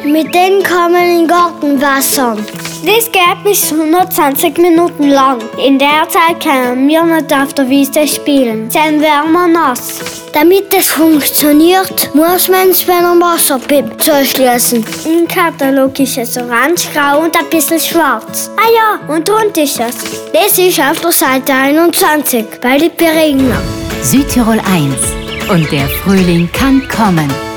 Mit denen kann man den Garten wassern. Das geht bis 120 Minuten lang. In der Zeit können wir nicht auf der Wiese spielen. Dann werden wir nass. Damit es funktioniert, muss man es bei einem Wasserpip zuschließen. Im Katalog ist es orange, grau und ein bisschen schwarz. Ah ja, und rund ist es. Das ist auf der Seite 21 bei den Beregner. Südtirol 1 und der Frühling kann kommen.